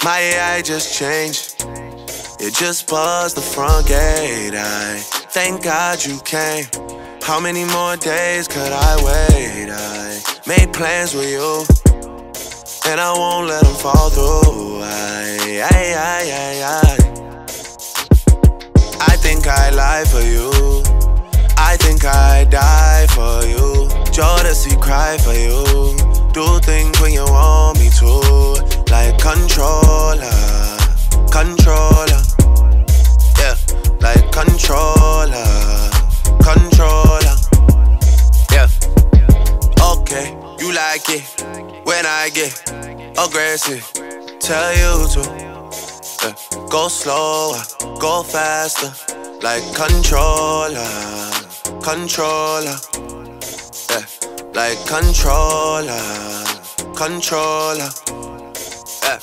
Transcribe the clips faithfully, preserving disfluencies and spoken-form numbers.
My A I just changed. It just buzzed the front gate. I thank God you came. How many more days could I wait? I made plans with you, and I won't let them fall through. I, I, I, I, I. I think I lie for you. I think I die for you. Jodeci cry for you. Do things when you want me to, like controller, controller, yeah, like controller, controller, yeah. Okay, you like it when I get aggressive. Tell you to yeah. Go slower, go faster, like controller, controller, yeah, like controller, controller, yeah.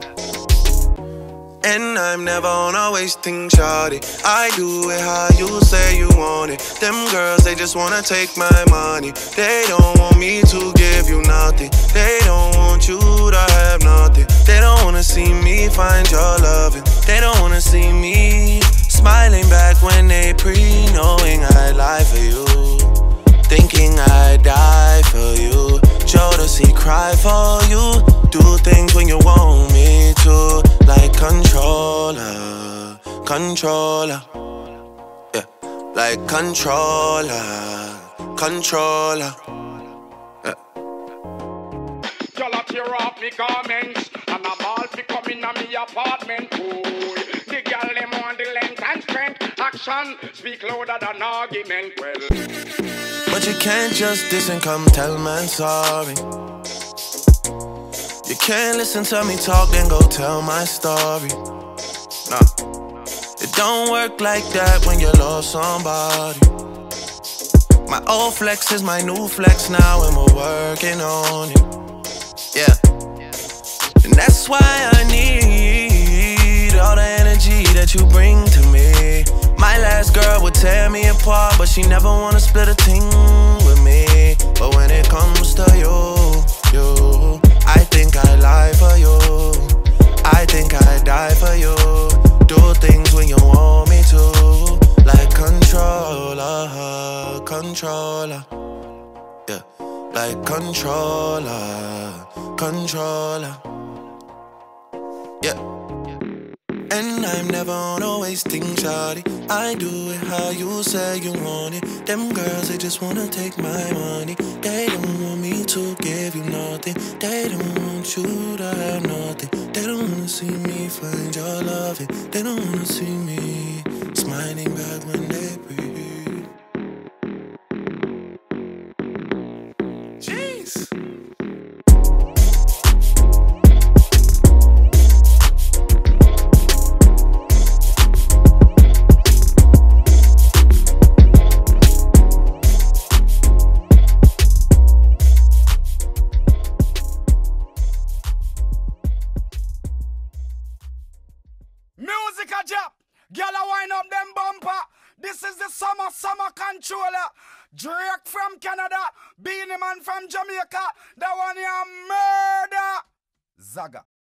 And I'm never on a wasting shawty. I do it how you say you want it. Them girls, they just wanna take my money. They don't want me to give you nothing. They don't want you to have nothing. They don't wanna see me find your loving. They don't wanna see me smiling back when they pre, knowing I lie for you, thinking I die for you. Jodeci cry for you. Do things when you want me to, like controller, controller, yeah, like controller, controller, yeah. Y'all a tear off me garments, and a ball fi come in a me apartment. Ooh, the girl them want the length and strength. Action speak louder than argument. Well, but you can't just diss and come tell man sorry. You can't listen to me talk, then go tell my story. Nah, it don't work like that when you love somebody. My old flex is my new flex now, and we're working on it. Yeah, and that's why I need all the energy that you bring to me. My last girl would tear me apart, but she never wanna split a thing with me. But when it comes to you, you, I think I lie for you. I think I die for you. Do things when you want me to, like controller, controller, yeah, like controller, controller, yeah. And I'm never on a wasting shawty. I do it how you say you want it. Them girls, they just wanna take my money. They don't want me to give you nothing. They don't want you to have nothing. They don't wanna see me find your loving. They don't wanna see me smiling back when they breathe. Jeez. music a drop. Girl a wind up them bumper. This is the summer, summer controller. Drake from Canada, Beanie Man from Jamaica. That one here murder. Zaga.